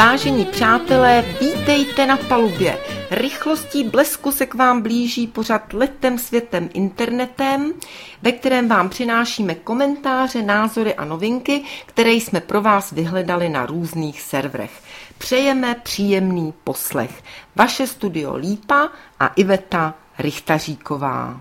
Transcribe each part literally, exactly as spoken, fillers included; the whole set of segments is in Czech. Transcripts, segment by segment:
Vážení přátelé, vítejte na palubě. Rychlostí blesku se k vám blíží pořad Letem světem internetem, ve kterém vám přinášíme komentáře, názory a novinky, které jsme pro vás vyhledali na různých serverech. Přejeme příjemný poslech. Vaše studio Lípa a Iveta Richtaříková.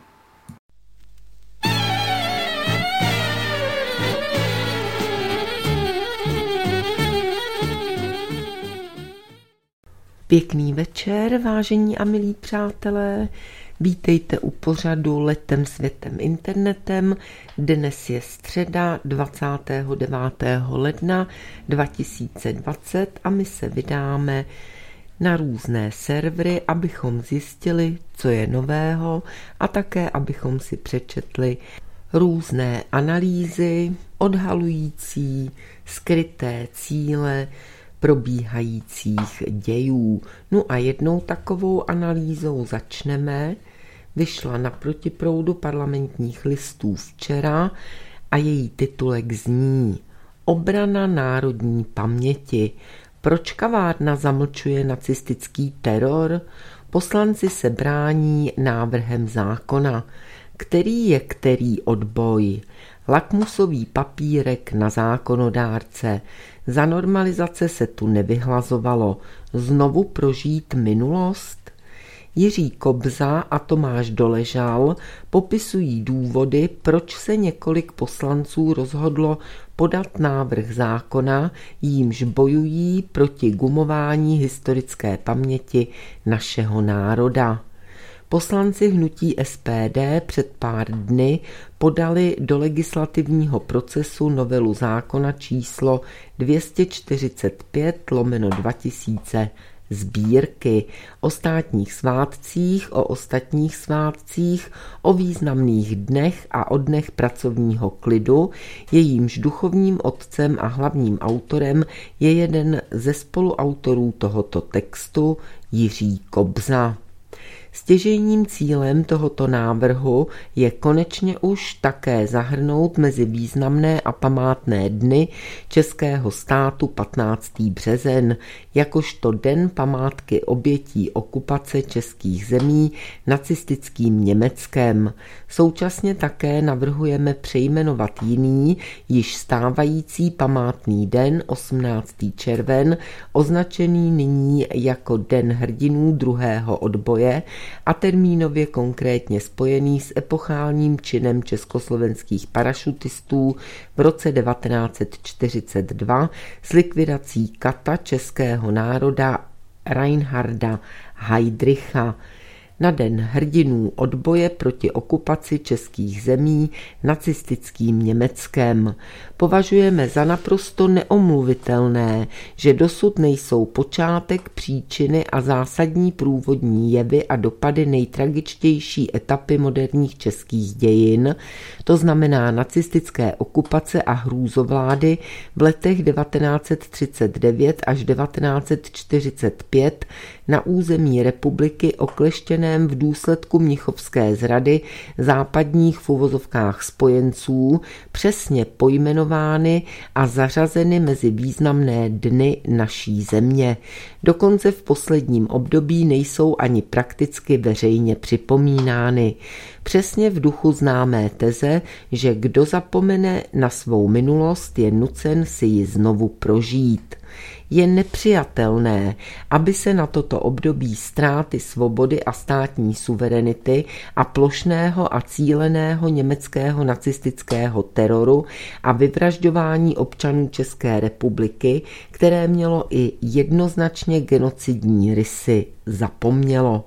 Pěkný večer, vážení a milí přátelé. Vítejte u pořadu Letem světem internetem. Dnes je středa dvacátého devátého ledna dva tisíce dvacet a my se vydáme na různé servery, abychom zjistili, co je nového a také abychom si přečetli různé analýzy odhalující skryté cíle probíhajících dějů. No a jednou takovou analýzou začneme. Vyšla na protiproudu Parlamentních listů včera a její titulek zní Obrana národní paměti. Proč kavárna zamlčuje nacistický teror? Poslanci se brání návrhem zákona. Který je který odboj? Lakmusový papírek na zákonodárce. Za normalizace se tu nevyhlazovalo. Znovu prožít minulost? Jiří Kobza a Tomáš Doležal popisují důvody, proč se několik poslanců rozhodlo podat návrh zákona, jímž bojují proti gumování historické paměti našeho národa. Poslanci hnutí S P D před pár dny podali do legislativního procesu novelu zákona číslo dvě stě čtyřicet pět lomeno dva tisíce sbírky o státních svátcích, o ostatních svátcích, o významných dnech a o dnech pracovního klidu, jejímž duchovním otcem a hlavním autorem je jeden ze spoluautorů tohoto textu, Jiří Kobza. Stěžejním cílem tohoto návrhu je konečně už také zahrnout mezi významné a památné dny českého státu patnáctého březen, jakožto den památky obětí okupace českých zemí nacistickým Německem. Současně také navrhujeme přejmenovat jiný, již stávající památný den osmnáctého června, označený nyní jako Den hrdinů druhého odboje, a termínově konkrétně spojený s epochálním činem československých parašutistů v roce devatenáct set čtyřicet dva s likvidací kata českého národa Reinharda Heydricha na Den hrdinů odboje proti okupaci českých zemí nacistickým Německem. Považujeme za naprosto neomluvitelné, že dosud nejsou počátek, příčiny a zásadní průvodní jevy a dopady nejtragičtější etapy moderních českých dějin, to znamená nacistické okupace a hrůzovlády v letech devatenáct set třicet devět až devatenáct set čtyřicet pět na území republiky okleštěné v důsledku mnichovské zrady západních v uvozovkách spojenců, přesně pojmenovány a zařazeny mezi významné dny naší země. Dokonce v posledním období nejsou ani prakticky veřejně připomínány. Přesně v duchu známé teze, že kdo zapomene na svou minulost, je nucen si ji znovu prožít. Je nepřijatelné, aby se na toto období ztráty svobody a státní suverenity a plošného a cíleného německého nacistického teroru a vyvražďování občanů České republiky, které mělo i jednoznačně genocidní rysy, zapomnělo.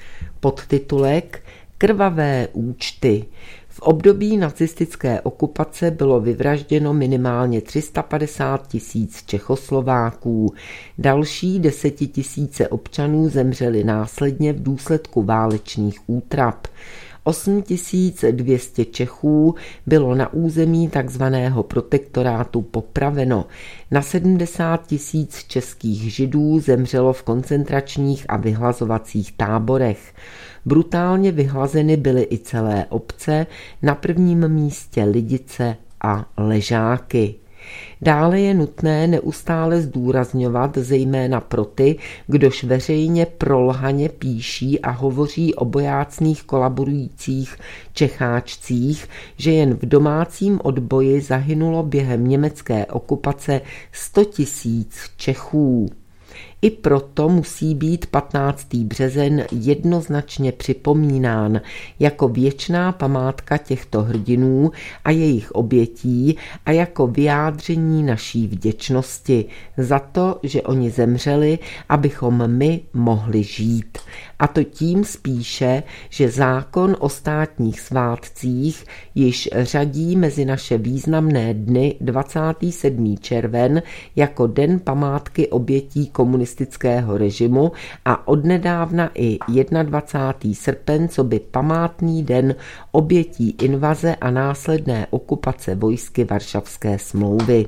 Podtitulek Krvavé účty. V období nacistické okupace bylo vyvražděno minimálně tři sta padesát tisíc Čechoslováků. Další desetitisíce občanů zemřeli následně v důsledku válečných útrap. osm tisíc dvě stě Čechů bylo na území takzvaného protektorátu popraveno. Na sedmdesát tisíc českých Židů zemřelo v koncentračních a vyhlazovacích táborech. Brutálně vyhlazeny byly i celé obce, na prvním místě Lidice a Ležáky. Dále je nutné neustále zdůrazňovat, zejména pro ty, kdož veřejně prolhaně píší a hovoří o bojácných kolaborujících Čecháčcích, že jen v domácím odboji zahynulo během německé okupace sto tisíc Čechů. I proto musí být patnáctého březen jednoznačně připomínán jako věčná památka těchto hrdinů a jejich obětí a jako vyjádření naší vděčnosti za to, že oni zemřeli, abychom my mohli žít. A to tím spíše, že zákon o státních svátcích již řadí mezi naše významné dny dvacátého sedmého červen jako den památky obětí komunistického režimu a odnedávna i dvacátého prvního srpen coby památný den obětí invaze a následné okupace vojsky Varšavské smlouvy.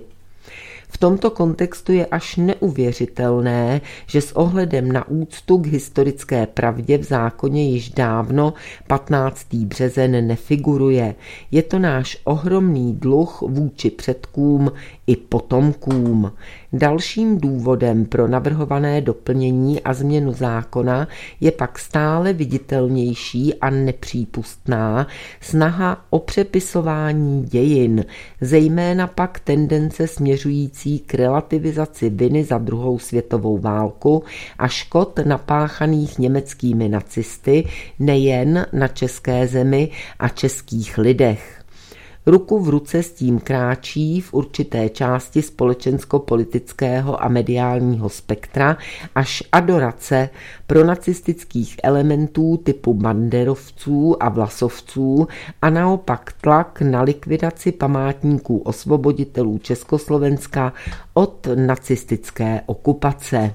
V tomto kontextu je až neuvěřitelné, že s ohledem na úctu k historické pravdě v zákoně již dávno patnáctého březen nefiguruje. Je to náš ohromný dluh vůči předkům i potomkům. Dalším důvodem pro navrhované doplnění a změnu zákona je pak stále viditelnější a nepřípustná snaha o přepisování dějin, zejména pak tendence směřující k relativizaci viny za druhou světovou válku a škod napáchaných německými nacisty nejen na české zemi a českých lidech. Ruku v ruce s tím kráčí v určité části společensko-politického a mediálního spektra až adorace pro nacistických elementů typu banderovců a vlasovců a naopak tlak na likvidaci památníků osvoboditelů Československa od nacistické okupace.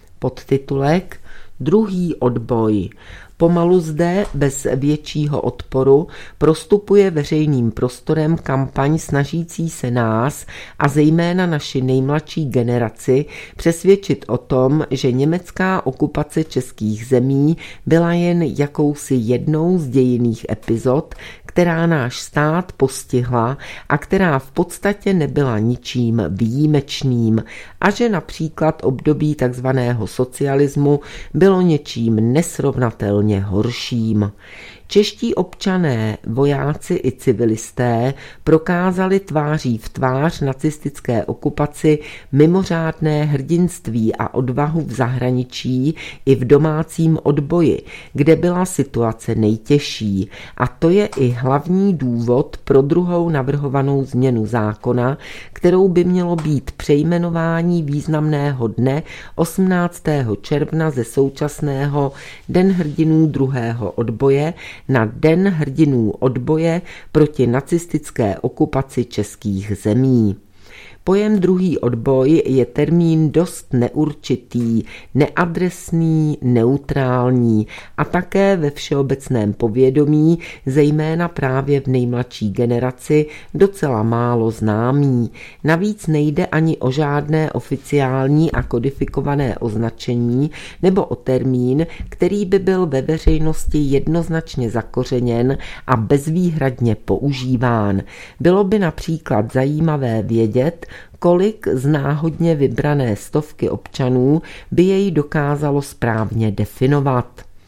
Podtitulek Druhý odboj. Pomalu zde, bez většího odporu, prostupuje veřejným prostorem kampaň snažící se nás a zejména naši nejmladší generaci přesvědčit o tom, že německá okupace českých zemí byla jen jakousi jednou z dějinných epizod, která náš stát postihla a která v podstatě nebyla ničím výjimečným a že například období takzvaného socialismu bylo něčím nesrovnatelně horším. Čeští občané, vojáci i civilisté prokázali tváří v tvář nacistické okupaci mimořádné hrdinství a odvahu v zahraničí i v domácím odboji, kde byla situace nejtěžší. A to je i hlavní důvod pro druhou navrhovanou změnu zákona, kterou by mělo být přejmenování významného dne osmnáctého června ze současného Den hrdinů druhého odboje na Den hrdinů odboje proti nacistické okupaci českých zemí. Pojem druhý odboj je termín dost neurčitý, neadresný, neutrální a také ve všeobecném povědomí, zejména právě v nejmladší generaci, docela málo známý. Navíc nejde ani o žádné oficiální a kodifikované označení nebo o termín, který by byl ve veřejnosti jednoznačně zakořeněn a bezvýhradně používán. Bylo by například zajímavé vědět, kolik z náhodně vybrané stovky občanů by jej dokázalo správně definovat.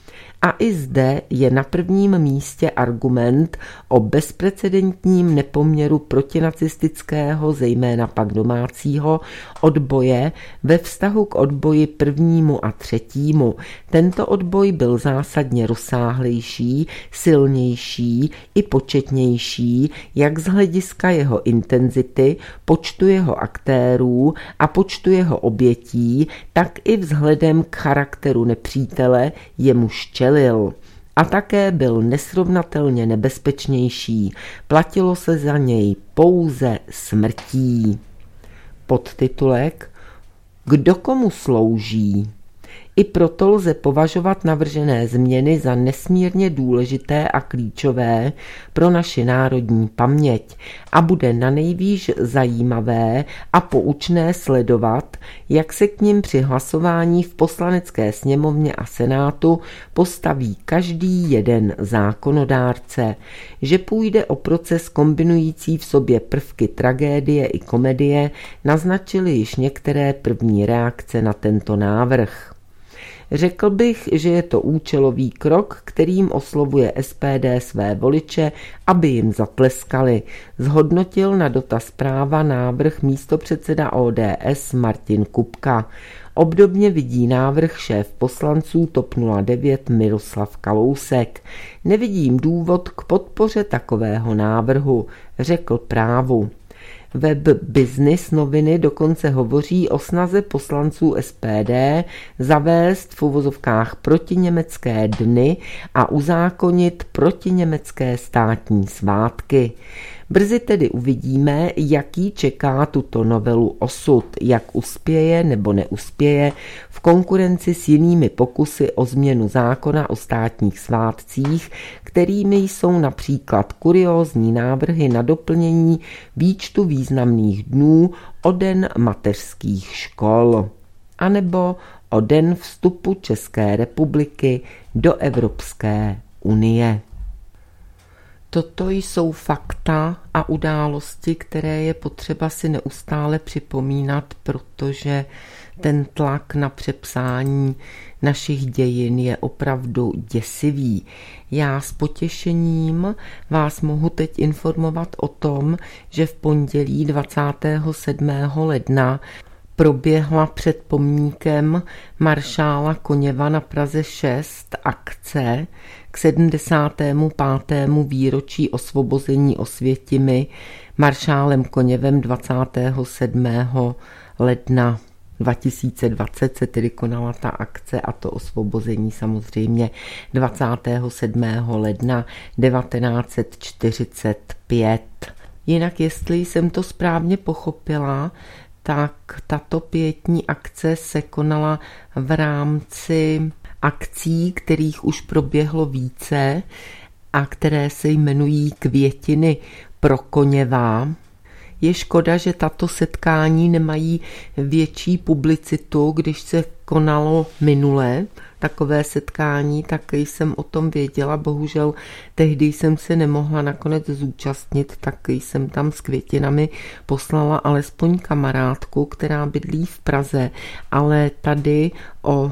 A i zde je na prvním místě argument o bezprecedentním nepoměru protinacistického, zejména pak domácího, odboje ve vztahu k odboji prvnímu a třetímu. Tento odboj byl zásadně rozsáhlejší, silnější i početnější, jak z hlediska jeho intenzity, počtu jeho aktérů a počtu jeho obětí, tak i vzhledem k charakteru nepřítele, jemuž čelil. A také byl nesrovnatelně nebezpečnější. Platilo se za něj pouze smrtí. Podtitulek Kdo komu slouží? I proto lze považovat navržené změny za nesmírně důležité a klíčové pro naši národní paměť a bude nanejvýš zajímavé a poučné sledovat, jak se k nim při hlasování v Poslanecké sněmovně a Senátu postaví každý jeden zákonodárce, že půjde o proces kombinující v sobě prvky tragédie i komedie, naznačily již některé první reakce na tento návrh. Řekl bych, že je to účelový krok, kterým oslovuje S P D své voliče, aby jim zatleskali, zhodnotil na dotaz Práva návrh místopředseda O D S Martin Kupka. Obdobně vidí návrh šéf poslanců T O P nula devět Miroslav Kalousek. Nevidím důvod k podpoře takového návrhu, řekl Právu. Web Business noviny dokonce hovoří o snaze poslanců S P D zavést v uvozovkách protiněmecké dny a uzákonit protiněmecké státní svátky. Brzy tedy uvidíme, jaký čeká tuto novelu osud, jak uspěje nebo neuspěje v konkurenci s jinými pokusy o změnu zákona o státních svátcích, kterými jsou například kuriózní návrhy na doplnění výčtu významných dnů o den mateřských škol, anebo o den vstupu České republiky do Evropské unie. Toto jsou fakta a události, které je potřeba si neustále připomínat, protože ten tlak na přepsání našich dějin je opravdu děsivý. Já s potěšením vás mohu teď informovat o tom, že v pondělí dvacátého sedmého ledna proběhla před pomníkem maršála Koněva na Praze šest akce k sedmdesátému pátému výročí osvobození Osvětimi maršálem Koněvem dvacátého sedmého ledna dva tisíce dvacet se tedy konala ta akce a to osvobození samozřejmě dvacátého sedmého ledna devatenáct set čtyřicet pět. Jinak jestli jsem to správně pochopila, tak tato pietní akce se konala v rámci akcí, kterých už proběhlo více a které se jmenují Květiny pro Koněva. Je škoda, že tato setkání nemají větší publicitu, když se konalo minule takové setkání, tak jsem o tom věděla, bohužel tehdy jsem se nemohla nakonec zúčastnit, tak jsem tam s květinami poslala alespoň kamarádku, která bydlí v Praze, ale tady o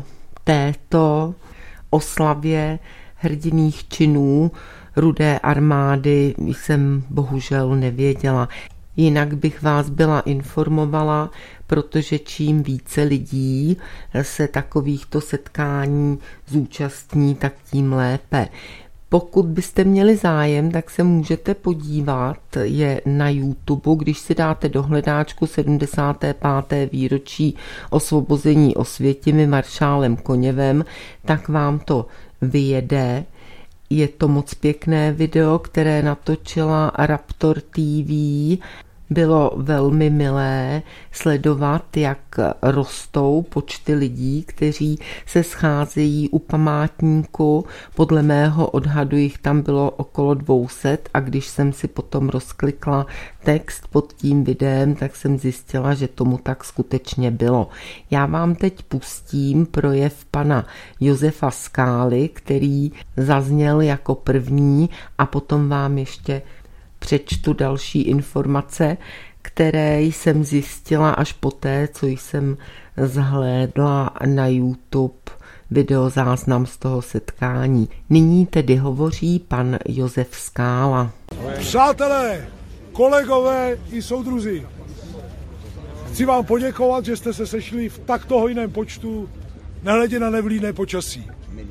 této oslavě hrdinných činů Rudé armády jsem bohužel nevěděla. Jinak bych vás byla informovala, protože čím více lidí se takovýchto setkání zúčastní, tak tím lépe. Pokud byste měli zájem, tak se můžete podívat, je na YouTube, když si dáte do hledáčku sedmdesáté páté výročí osvobození Osvětimi maršálem Koněvem, tak vám to vyjede. Je to moc pěkné video, které natočila Raptor T V. Bylo velmi milé sledovat, jak rostou počty lidí, kteří se scházejí u památníku. Podle mého odhadu jich tam bylo okolo dvě stě a když jsem si potom rozklikla text pod tím videem, tak jsem zjistila, že tomu tak skutečně bylo. Já vám teď pustím projev pana Josefa Skály, který zazněl jako první a potom vám ještě přečtu další informace, které jsem zjistila až poté, co jsem zhlédla na YouTube videozáznam z toho setkání. Nyní tedy hovoří pan Josef Skála. Přátelé, kolegové i soudruzi, chci vám poděkovat, že jste se sešli v takto hojném počtu, nehledě na nevlídné počasí.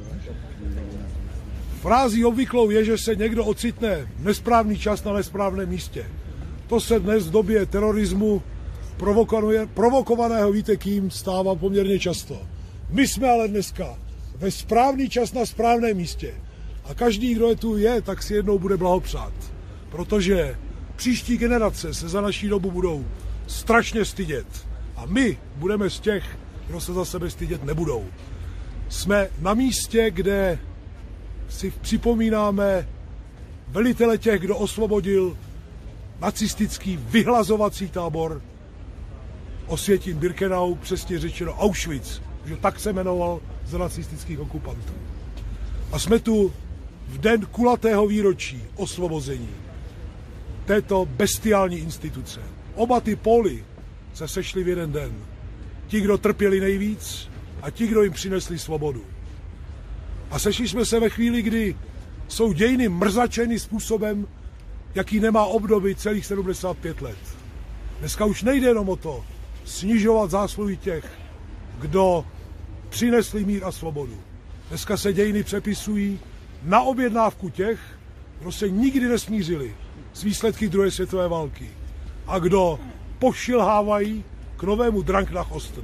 Frází obvyklou je, že se někdo ocitne v nesprávný čas na nesprávném místě. To se dnes v době terorismu provokovaného víte kým stává poměrně často. My jsme ale dneska ve správný čas na správném místě. A každý, kdo je tu je, tak si jednou bude blahopřát. Protože příští generace se za naší dobu budou strašně stydět. A my budeme z těch, kdo se za sebe stydět nebudou. Jsme na místě, kde si připomínáme velitele těch, kdo osvobodil nacistický vyhlazovací tábor Osvětim-Birkenau, přesně řečeno Auschwitz, že tak se jmenoval za nacistických okupantů. A jsme tu v den kulatého výročí osvobození této bestiální instituce. Oba ty póly se sešli v jeden den. Ti, kdo trpěli nejvíc, a ti, kdo jim přinesli svobodu. A sešli jsme se ve chvíli, kdy jsou dějiny mrzačeny způsobem, jaký nemá obdoby celých sedmdesát pět let. Dneska už nejde jenom o to snižovat zásluhy těch, kdo přinesli mír a svobodu. Dneska se dějiny přepisují na objednávku těch, kdo se nikdy nesmířili s výsledky druhé světové války a kdo pošilhávají k novému Drang nach Osten.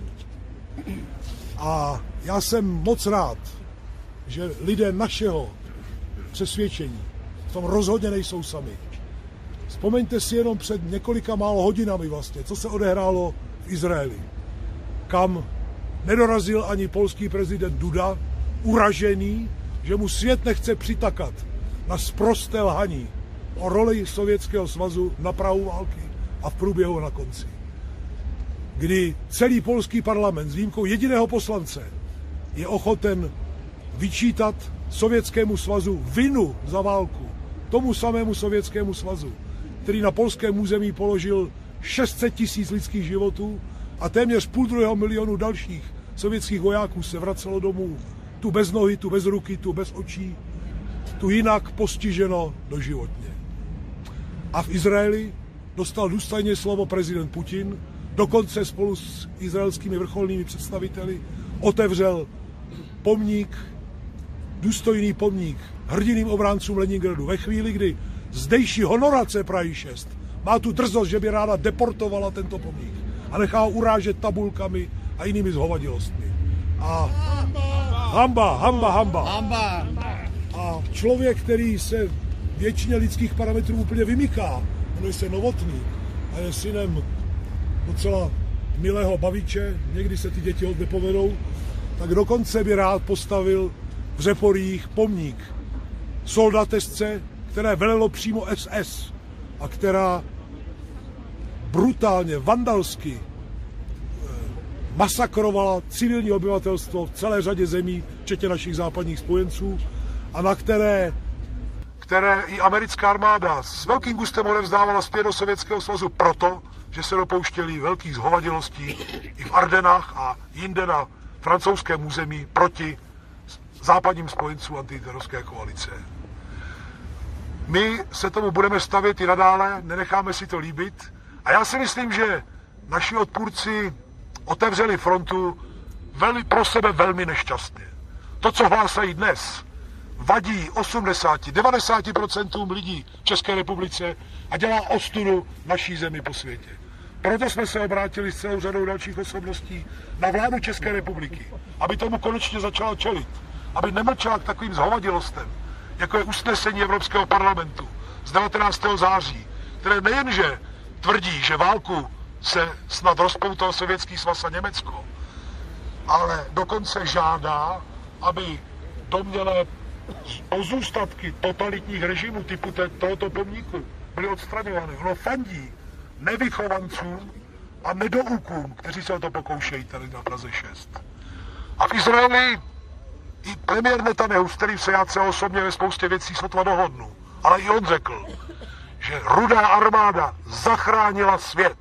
A já jsem moc rád, že lidé našeho přesvědčení v tom rozhodně nejsou sami. Vzpomeňte si jenom před několika málo hodinami vlastně, co se odehrálo v Izraeli, kam nedorazil ani polský prezident Duda, uražený, že mu svět nechce přitakat na sprosté lhaní o roli Sovětského svazu na prahu války a v průběhu na konci. Kdy celý polský parlament s výjimkou jediného poslance je ochoten vyčítat Sovětskému svazu vinu za válku, tomu samému Sovětskému svazu, který na polském území položil šest set tisíc lidských životů a téměř půl druhého milionu dalších sovětských vojáků se vracelo domů, tu bez nohy, tu bez ruky, tu bez očí, tu jinak postiženo doživotně. A v Izraeli dostal důstojně slovo prezident Putin, dokonce spolu s izraelskými vrcholnými představiteli otevřel pomník, důstojný pomník hrdinným obráncům Leningradu ve chvíli, kdy zdejší honorace Prahy šest má tu drzost, že by ráda deportovala tento pomník a nechá ho urážet tabulkami a jinými zhovadilostmi. A hamba, hamba, hamba. hamba. A člověk, který se většině lidských parametrů úplně vymyká, jmenuje se Novotný a je synem docela milého baviče, někdy se ty děti hodně povedou, tak dokonce by rád postavil v Řeporích pomník soldatesce, které velelo přímo S S a která brutálně, vandalsky masakrovala civilní obyvatelstvo v celé řadě zemí, včetně našich západních spojenců, a na které, které i americká armáda s velkým gustem odevzdávala zpět do Sovětského svazu proto, že se dopouštěli velkých zhovadilostí i v Ardenách a jinde na francouzském území proti západním spojencům antiterorské koalice. My se tomu budeme stavět i nadále, nenecháme si to líbit a já si myslím, že naši odpůrci otevřeli frontu velmi, pro sebe velmi nešťastně. To, co hlásají dnes, vadí osmdesát až devadesát procent lidí v České republice a dělá ostudu naší zemi po světě. Proto jsme se obrátili s celou řadou dalších osobností na vládu České republiky, aby tomu konečně začala čelit, aby nemlčela k takovým zhovadilostem, jako je usnesení Evropského parlamentu z devatenáctého září, které nejenže tvrdí, že válku se snad rozpoutal Sovětský svaz a Německo, ale dokonce žádá, aby domnělé pozůstatky totalitních režimů typu tohoto pomníku byly odstraňovány. Ono fandí nevychovancům a nedoukům, kteří se o to pokoušejí tady na Praze šest. A v Izraeli i premiér Netanyahu, s kterým se já třeba osobně ve spoustě věcí sotva dohodnu, ale i on řekl, že Rudá armáda zachránila svět.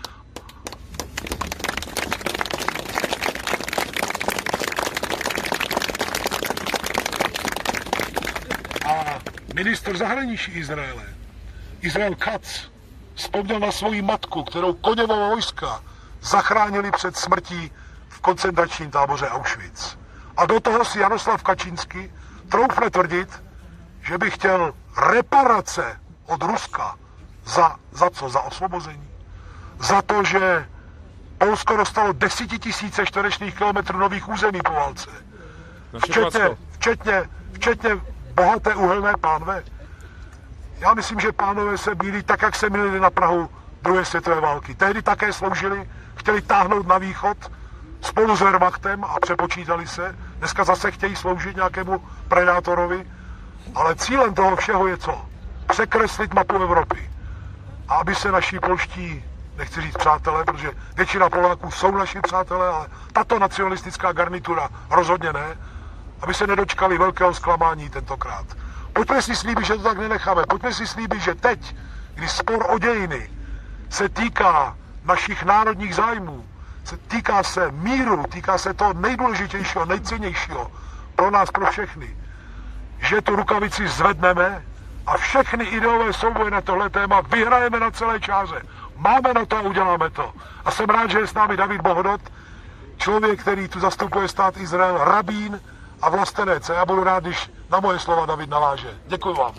A ministr zahraničí Izraele, Israel Katz, vzpomněl na svoji matku, kterou koněvou vojska zachránili před smrtí v koncentračním táboře Auschwitz. A do toho si Jaroslav Kačínský troufne tvrdit, že by chtěl reparace od Ruska. Za, za co? Za osvobození. Za to, že Polsko dostalo desetitisíce čtverečných kilometrů nových území po válce. Včetně, včetně, včetně bohaté uhelné pánve. Já myslím, že pánové se mýlí tak, jak se mýlili na prahu druhé světové války. Tehdy také sloužili, chtěli táhnout na východ spolu s Wehrmachtem a přepočítali se. Dneska zase chtějí sloužit nějakému predátorovi, ale cílem toho všeho je co? Překreslit mapu Evropy. A aby se naši polští, nechci říct přátelé, protože většina Poláků jsou naši přátelé, ale tato nacionalistická garnitura rozhodně ne, aby se nedočkali velkého zklamání tentokrát. Pojďme si slíbit, že to tak nenecháme. Pojďme si slíbit, že teď, když spor o dějiny se týká našich národních zájmů, se týká se míru, týká se toho nejdůležitějšího, nejcennějšího pro nás, pro všechny, že tu rukavici zvedneme a všechny ideové souboje na tohle téma vyhrajeme na celé čáře. Máme na to a uděláme to. A jsem rád, že je s námi David Bohdot, člověk, který tu zastupuje stát Izrael, rabín a vlastenec. A já budu rád, když na moje slova David naváže. Děkuji vám.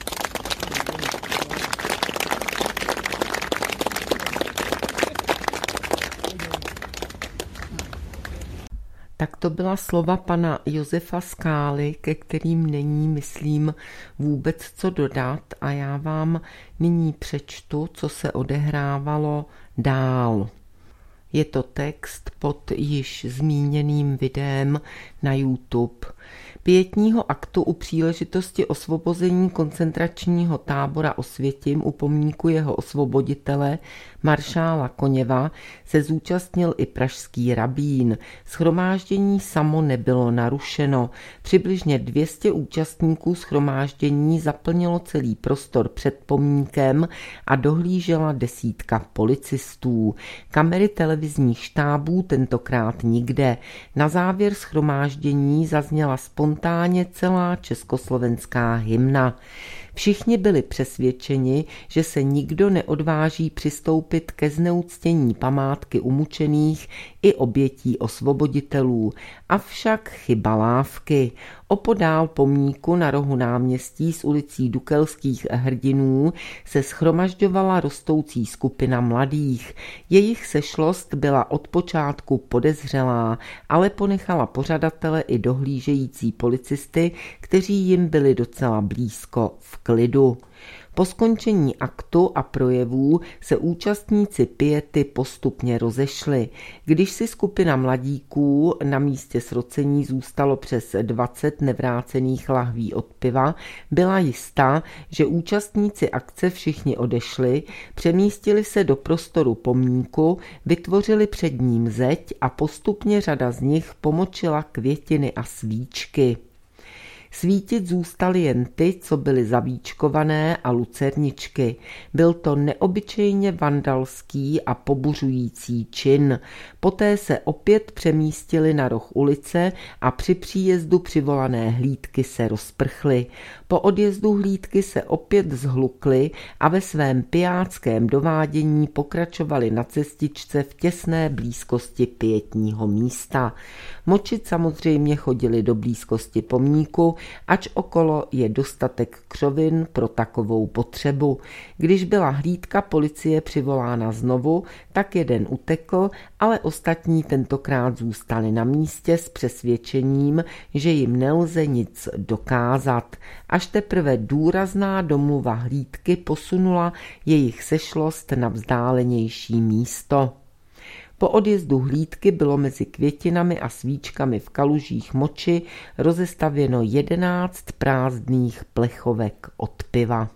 Tak to byla slova pana Josefa Skály, ke kterým není, myslím, vůbec co dodat, a já vám nyní přečtu, co se odehrávalo dál. Je to text pod již zmíněným videem na YouTube. Pietního aktu u příležitosti osvobození koncentračního tábora Osvětim u pomníku jeho osvoboditele maršála Koněva se zúčastnil i pražský rabín. Shromáždění samo nebylo narušeno. Přibližně dvě stě účastníků shromáždění zaplnilo celý prostor před pomníkem a dohlížela desítka policistů. Kamery televizních štábů tentokrát nikde. Na závěr shromáždění zazněla spontánně celá československá hymna. Všichni byli přesvědčeni, že se nikdo neodváží přistoupit ke zneuctění památky umučených i obětí osvoboditelů. Avšak chyba lávky. Opodál pomníku na rohu náměstí s ulicí Dukelských hrdinů se shromažďovala rostoucí skupina mladých. Jejich sešlost byla od počátku podezřelá, ale ponechala pořadatele i dohlížející policisty, kteří jim byli docela blízko, v klidu. Po skončení aktu a projevů se účastníci piety postupně rozešli. Když si skupina mladíků na místě srocení zůstalo přes dvacet nevrácených lahví od piva, byla jistá, že účastníci akce všichni odešli, přemístili se do prostoru pomníku, vytvořili před ním zeď a postupně řada z nich pomočila květiny a svíčky. Svítit zůstaly jen ty, co byly zavíčkované, a lucerničky. Byl to neobyčejně vandalský a pobuřující čin. Poté se opět přemístili na roh ulice a při příjezdu přivolané hlídky se rozprchly. Po odjezdu hlídky se opět zhlukly a ve svém pijáckém dovádění pokračovali na cestičce v těsné blízkosti pietního místa. Močit samozřejmě chodili do blízkosti pomníku, ač okolo je dostatek křovin pro takovou potřebu. Když byla hlídka policie přivolána znovu, tak jeden utekl, ale ostatní tentokrát zůstali na místě s přesvědčením, že jim nelze nic dokázat. Až teprve důrazná domluva hlídky posunula jejich sešlost na vzdálenější místo. Po odjezdu hlídky bylo mezi květinami a svíčkami v kalužích moči rozestavěno jedenáct prázdných plechovek od piva.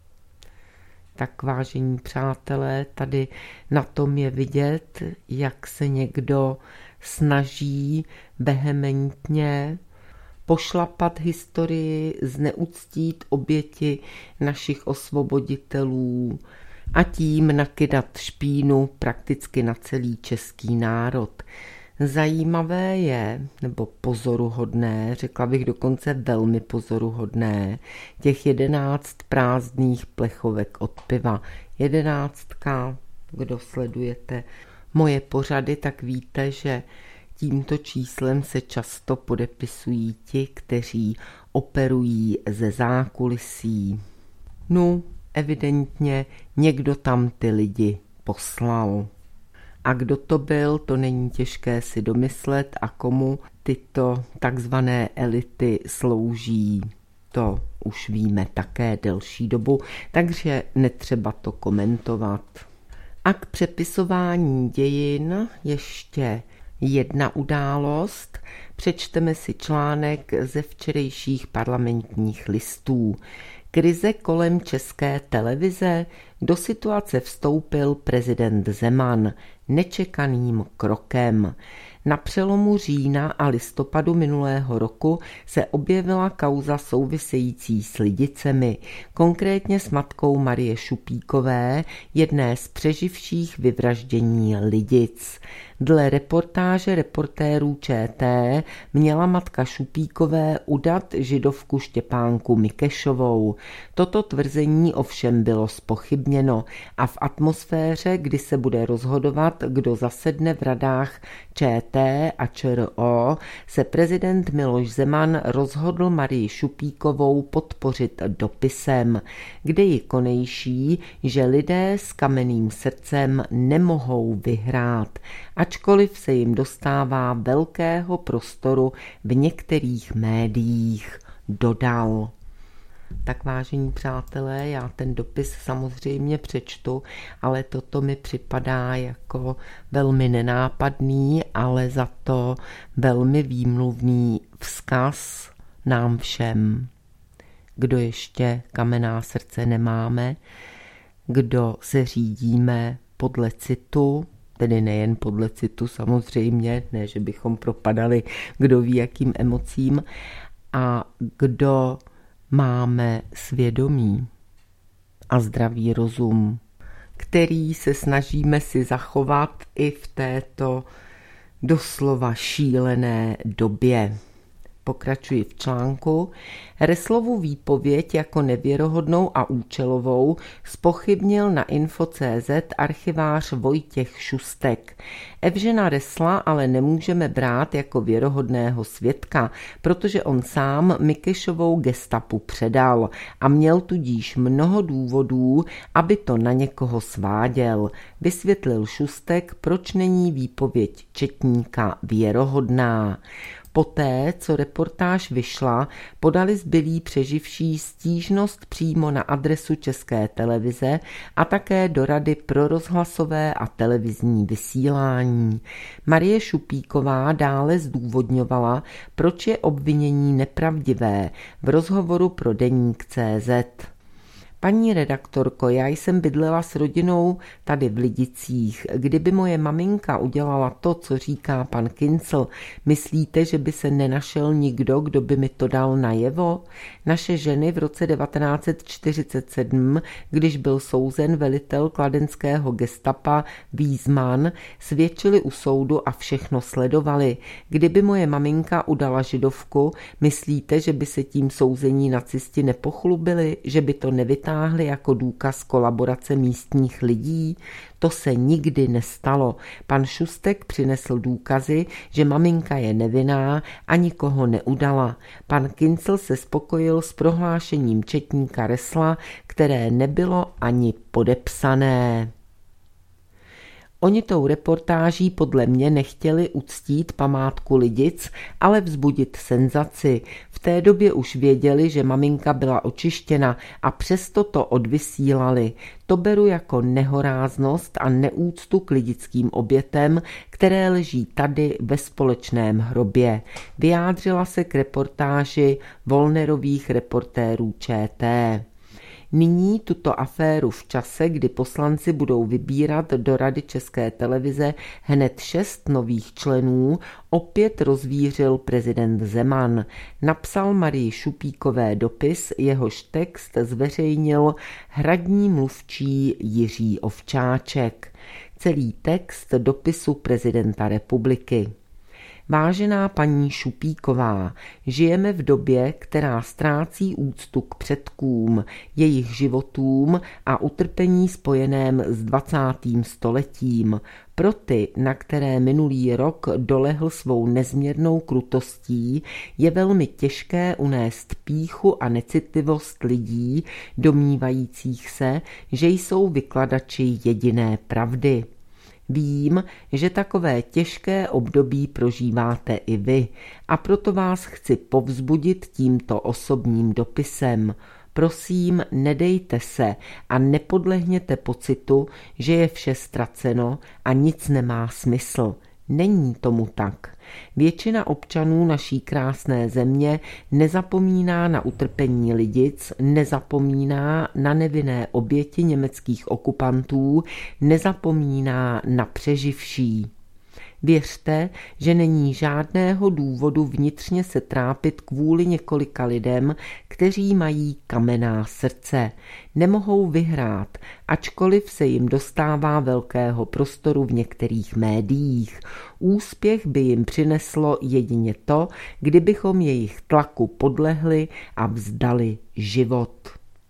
Tak, vážení přátelé, tady na tom je vidět, jak se někdo snaží vehementně pošlapat historii, zneuctít oběti našich osvoboditelů a tím nakydat špínu prakticky na celý český národ. Zajímavé je, nebo pozoruhodné, řekla bych dokonce velmi pozoruhodné, těch jedenáct prázdných plechovek od piva. Jedenáctka, kdo sledujete moje pořady, tak víte, že tímto číslem se často podepisují ti, kteří operují ze zákulisí. No, evidentně někdo tam ty lidi poslal. A kdo to byl, to není těžké si domyslet, a komu tyto takzvané elity slouží, to už víme také delší dobu, takže netřeba to komentovat. A k přepisování dějin ještě Jedna událost, přečteme si článek ze včerejších Parlamentních listů. Krize kolem České televize, do situace vstoupil prezident Zeman nečekaným krokem. Na přelomu října a listopadu minulého roku se objevila kauza související s Lidicemi, konkrétně s matkou Marie Šupíkové, jedné z přeživších vyvraždění Lidic. Dle reportáže reportérů ČT měla matka Šupíkové udat židovku Štěpánku Mikešovou. Toto tvrzení ovšem bylo zpochybněno a v atmosféře, kdy se bude rozhodovat, kdo zasedne v radách ČT a ČRO, se prezident Miloš Zeman rozhodl Marii Šupíkovou podpořit dopisem, kde ji konejší, že lidé s kamenným srdcem nemohou vyhrát, ačkoliv se jim dostává velkého prostoru v některých médiích, dodal. Tak vážení přátelé, já ten dopis samozřejmě přečtu, ale toto mi připadá jako velmi nenápadný, ale za to velmi výmluvný vzkaz nám všem. Kdo ještě kamenná srdce nemáme, kdo se řídíme podle citu, tedy nejen podle citu samozřejmě, ne, že bychom propadali kdo ví jakým emocím, a kdo máme svědomí a zdravý rozum, který se snažíme si zachovat i v této doslova šílené době. Pokračuji v článku. Reslovu výpověď jako nevěrohodnou a účelovou zpochybnil na info tečka cé zet archivář Vojtěch Šustek. Evžena Resla ale nemůžeme brát jako věrohodného svědka, protože on sám Mikešovou gestapu předal a měl tudíž mnoho důvodů, aby to na někoho sváděl. Vysvětlil Šustek, proč není výpověď četníka věrohodná. Poté, co reportáž vyšla, podali zbylí přeživší stížnost přímo na adresu České televize a také do Rady pro rozhlasové a televizní vysílání. Marie Šupíková dále zdůvodňovala, proč je obvinění nepravdivé v rozhovoru pro deník tečka cé zet. Paní redaktorko, já jsem bydlela s rodinou tady v Lidicích. Kdyby moje maminka udělala to, co říká pan Kincl, myslíte, že by se nenašel nikdo, kdo by mi to dal najevo? Naše ženy v roce devatenáct set čtyřicet sedm, když byl souzen velitel kladenského gestapa Wiesmann, svědčili u soudu a všechno sledovali. Kdyby moje maminka udala židovku, myslíte, že by se tím souzení nacisti nepochlubili, že by to nevytáhli jako důkaz kolaborace místních lidí? To se nikdy nestalo. Pan Šustek přinesl důkazy, že maminka je nevinná a nikoho neudala. Pan Kincl se spokojil s prohlášením četníka Resla, které nebylo ani podepsané. Oni tou reportáží podle mě nechtěli uctít památku Lidic, ale vzbudit senzaci. V té době už věděli, že maminka byla očištěna a přesto to odvysílali. To beru jako nehoráznost a neúctu k lidickým obětem, které leží tady ve společném hrobě. Vyjádřila se k reportáži Wollnerových reportérů ČT. Nyní tuto aféru v čase, kdy poslanci budou vybírat do Rady České televize hned šest nových členů, opět rozvířil prezident Zeman. Napsal Marii Šupíkové dopis, jehož text zveřejnil hradní mluvčí Jiří Ovčáček. Celý text dopisu prezidenta republiky. Vážená paní Šupíková, žijeme v době, která ztrácí úctu k předkům, jejich životům a utrpení spojeném s dvacátým stoletím. Pro ty, na které minulý rok dolehl svou nezměrnou krutostí, je velmi těžké unést pýchu a necitlivost lidí, domnívajících se, že jsou vykladači jediné pravdy. Vím, že takové těžké období prožíváte i vy a proto vás chci povzbudit tímto osobním dopisem. Prosím, nedejte se a nepodlehněte pocitu, že je vše ztraceno a nic nemá smysl. Není tomu tak. Většina občanů naší krásné země nezapomíná na utrpení lidic, nezapomíná na nevinné oběti německých okupantů, nezapomíná na přeživší. Věřte, že není žádného důvodu vnitřně se trápit kvůli několika lidem, kteří mají kamenná srdce. Nemohou vyhrát, ačkoliv se jim dostává velkého prostoru v některých médiích. Úspěch by jim přineslo jedině to, kdybychom jejich tlaku podlehli a vzdali život.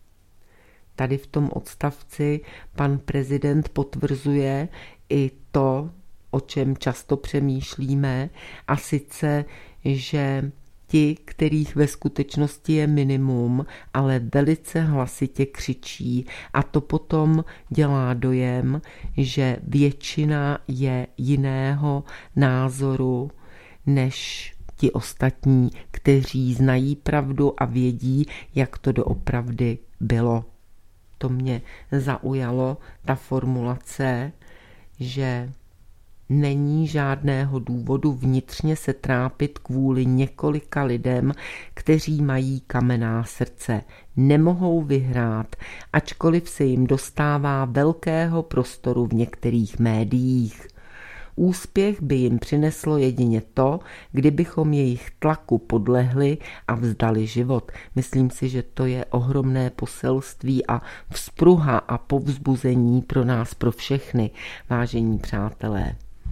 Tady v tom odstavci pan prezident potvrzuje i to, o čem často přemýšlíme, a sice, že ti, kterých ve skutečnosti je minimum, ale velice hlasitě křičí, a to potom dělá dojem, že většina je jiného názoru než ti ostatní, kteří znají pravdu a vědí, jak to doopravdy bylo. To mě zaujalo, ta formulace, že není žádného důvodu vnitřně se trápit kvůli několika lidem, kteří mají kamenná srdce. Nemohou vyhrát, ačkoliv se jim dostává velkého prostoru v některých médiích. Úspěch by jim přineslo jedině to, kdybychom jejich tlaku podlehli a vzdali život. Myslím si, že to je ohromné poselství a vzpruha a povzbuzení pro nás, pro všechny, vážení přátelé.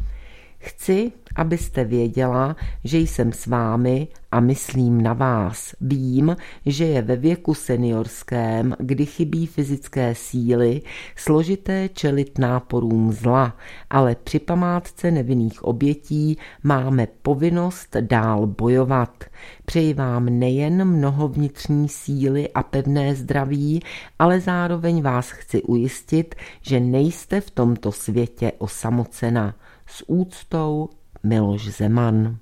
Chci, abyste věděla, že jsem s vámi a myslím na vás. Vím, že je ve věku seniorském, kdy chybí fyzické síly, složité čelit náporům zla, ale při památce nevinných obětí máme povinnost dál bojovat. Přeji vám nejen mnoho vnitřní síly a pevné zdraví, ale zároveň vás chci ujistit, že nejste v tomto světě osamocena. S úctou, Miloš Zeman.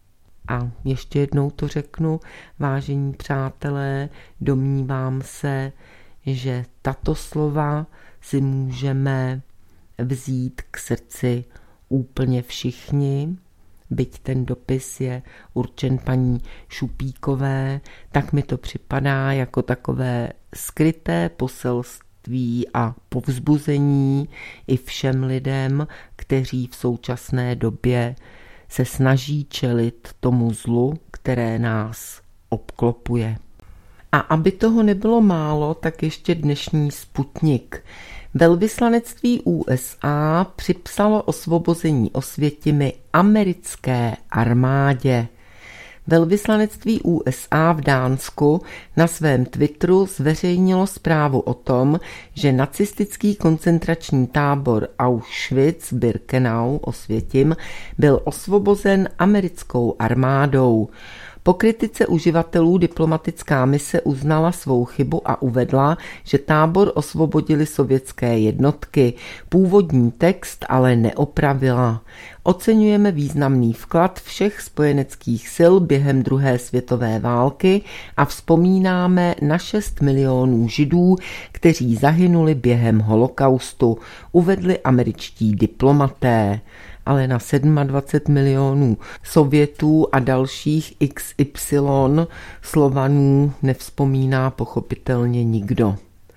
A ještě jednou to řeknu, vážení přátelé, domnívám se, že tato slova si můžeme vzít k srdci úplně všichni. Byť ten dopis je určen paní Šupíkové, tak mi to připadá jako takové skryté poselství a povzbuzení i všem lidem, kteří v současné době se snaží čelit tomu zlu, které nás obklopuje. A aby toho nebylo málo, tak ještě dnešní Sputnik. Velvyslanectví U S A připsalo osvobození Osvětimi americké armádě. Velvyslanectví U S A v Dánsku na svém Twitteru zveřejnilo zprávu o tom, že nacistický koncentrační tábor Auschwitz-Birkenau Osvětim byl osvobozen americkou armádou. Po kritice uživatelů diplomatická mise uznala svou chybu a uvedla, že tábor osvobodili sovětské jednotky. Původní text ale neopravila. Oceňujeme významný vklad všech spojeneckých sil během druhé světové války a vzpomínáme na šest milionů Židů, kteří zahynuli během holokaustu, uvedli američtí diplomaté. Ale na dvacet sedm milionů Sovětů a dalších X Y Slovanů nevzpomíná pochopitelně nikdo.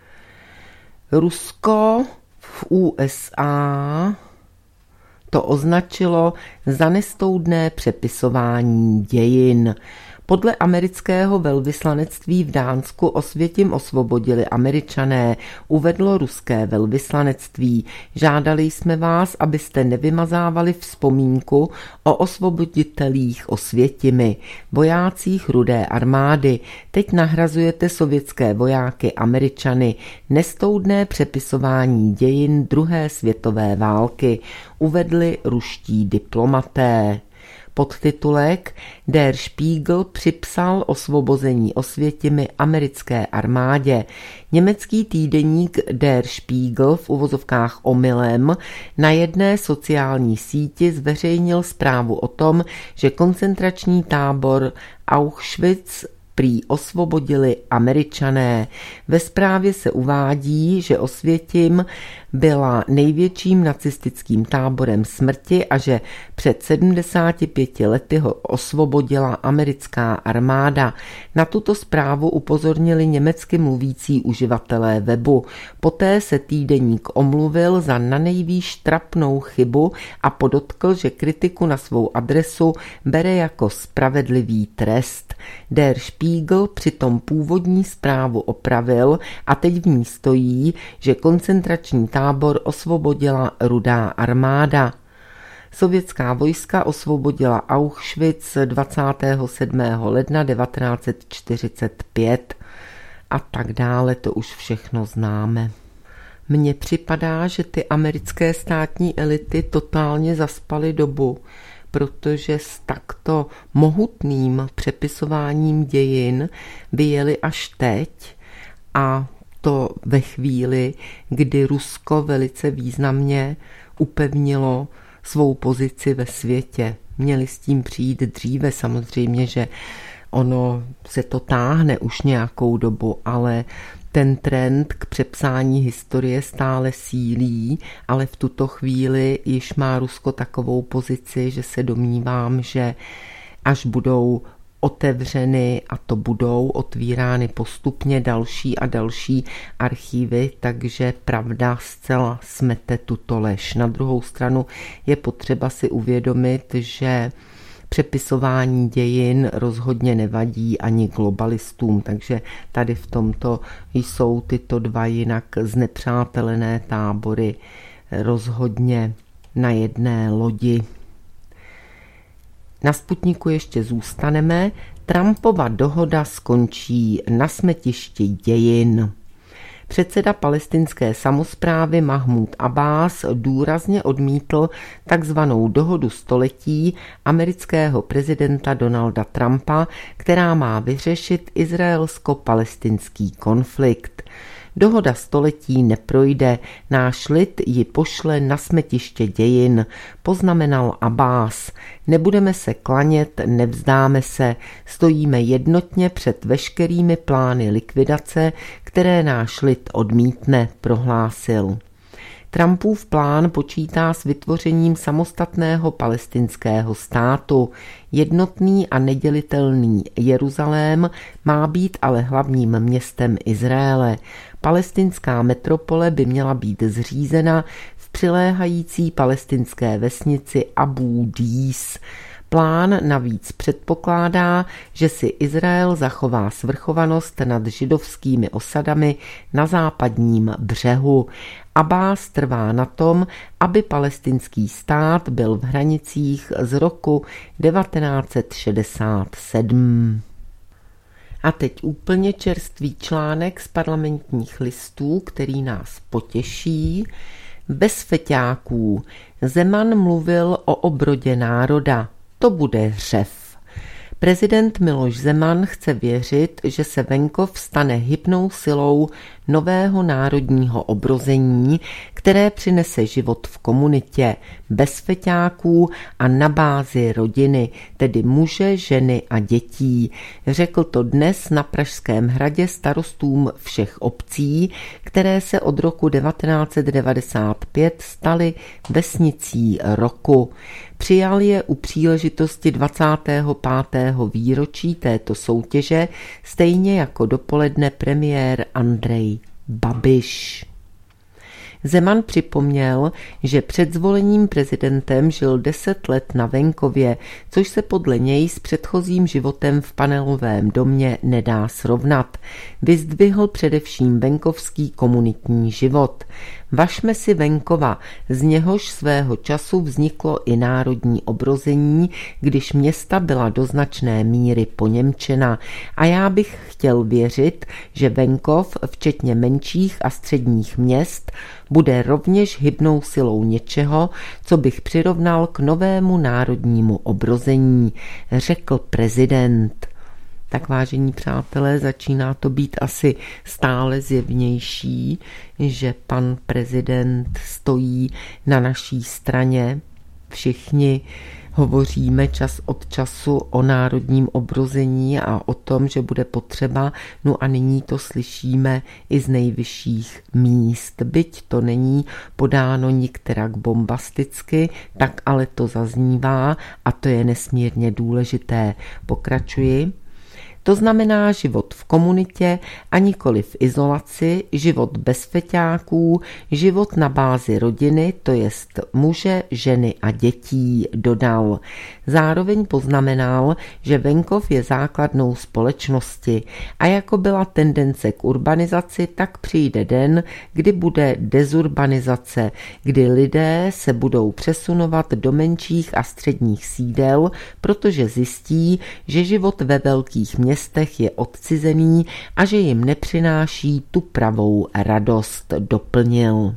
Rusko v U S A to označilo za nestoudné přepisování dějin. Podle amerického velvyslanectví v Dánsku Osvětim osvobodili Američané, uvedlo ruské velvyslanectví. Žádali jsme vás, abyste nevymazávali vzpomínku o osvoboditelích Osvětimi, vojácích Rudé armády. Teď nahrazujete sovětské vojáky Američany. Nestoudné přepisování dějin druhé světové války, uvedli ruští diplomaté. Podtitulek Der Spiegel připsal osvobození Osvětimi americké armádě. Německý týdeník Der Spiegel v uvozovkách omylem na jedné sociální síti zveřejnil zprávu o tom, že koncentrační tábor Auschwitz prý osvobodili Američané. Ve zprávě se uvádí, že Osvětim byla největším nacistickým táborem smrti a že před sedmdesáti pěti lety ho osvobodila americká armáda. Na tuto zprávu upozornili německy mluvící uživatelé webu. Poté se týdeník omluvil za nanejvýš trapnou chybu a podotkl, že kritiku na svou adresu bere jako spravedlivý trest. Der Spiegel přitom původní zprávu opravil a teď v ní stojí, že koncentrační tábor osvobodila Rudá armáda. Sovětská vojska osvobodila Auschwitz dvacátého sedmého ledna devatenáct set čtyřicet pět a tak dále, to už všechno známe. Mně připadá, že ty americké státní elity totálně zaspaly dobu, protože s takto mohutným přepisováním dějin vyjeli až teď a to ve chvíli, kdy Rusko velice významně upevnilo svou pozici ve světě. Měli s tím přijít dříve, samozřejmě, že ono se to táhne už nějakou dobu, ale ten trend k přepsání historie stále sílí, ale v tuto chvíli již má Rusko takovou pozici, že se domnívám, že až budou otevřeny, a to budou otvírány postupně další a další archívy, takže pravda zcela smete tuto lež. Na druhou stranu je potřeba si uvědomit, že přepisování dějin rozhodně nevadí ani globalistům, takže tady v tomto jsou tyto dva jinak znepřátelené tábory rozhodně na jedné lodi. Na Sputniku ještě zůstaneme. Trumpova dohoda skončí na smetišti dějin. Předseda palestinské samosprávy Mahmud Abbás důrazně odmítl takzvanou dohodu století amerického prezidenta Donalda Trumpa, která má vyřešit izraelsko-palestinský konflikt. Dohoda století neprojde, náš lid ji pošle na smetiště dějin, poznamenal Abbás. Nebudeme se klanět, nevzdáme se, stojíme jednotně před veškerými plány likvidace, které náš lid odmítne, prohlásil. Trumpův plán počítá s vytvořením samostatného palestinského státu. Jednotný a nedělitelný Jeruzalém má být ale hlavním městem Izraele. Palestinská metropole by měla být zřízena v přiléhající palestinské vesnici Abu Dis. Plán navíc předpokládá, že si Izrael zachová svrchovanost nad židovskými osadami na západním břehu. Abbás trvá na tom, aby palestinský stát byl v hranicích z roku devatenáct set šedesát sedm. A teď úplně čerstvý článek z Parlamentních listů, který nás potěší. Bez feťáků. Zeman mluvil o obrodě národa. To bude hřev. Prezident Miloš Zeman chce věřit, že se venkov stane hybnou silou nového národního obrození, které přinese život v komunitě, bez feťáků a na bázi rodiny, tedy muže, ženy a dětí. Řekl to dnes na Pražském hradě starostům všech obcí, které se od roku devatenáct set devadesát pět staly vesnicí roku. Přijal je u příležitosti dvacátého pátého výročí této soutěže, stejně jako dopoledne premiér Andrej Babiš. Zeman připomněl, že před zvolením prezidentem žil deset let na venkově, což se podle něj s předchozím životem v panelovém domě nedá srovnat. Vyzdvihl především venkovský komunitní život. Važme si venkova, z něhož svého času vzniklo i národní obrození, když města byla do značné míry poněmčena. A já bych chtěl věřit, že venkov, včetně menších a středních měst, bude rovněž hybnou silou něčeho, co bych přirovnal k novému národnímu obrození, řekl prezident. Tak vážení přátelé, začíná to být asi stále zjevnější, že pan prezident stojí na naší straně všichni hovoříme čas od času o národním obrození a o tom, že bude potřeba, no a nyní to slyšíme i z nejvyšších míst. Byť to není podáno nikterak bombasticky, tak ale to zaznívá a to je nesmírně důležité. Pokračuji. To znamená život v komunitě a nikoli v izolaci, život bez feťáků, život na bázi rodiny, to jest muže, ženy a dětí, dodal. Zároveň poznamenal, že venkov je základnou společnosti a jako byla tendence k urbanizaci, tak přijde den, kdy bude dezurbanizace, kdy lidé se budou přesunovat do menších a středních sídel, protože zjistí, že život ve velkých městech městech je odcizený a že jim nepřináší tu pravou radost, doplnil.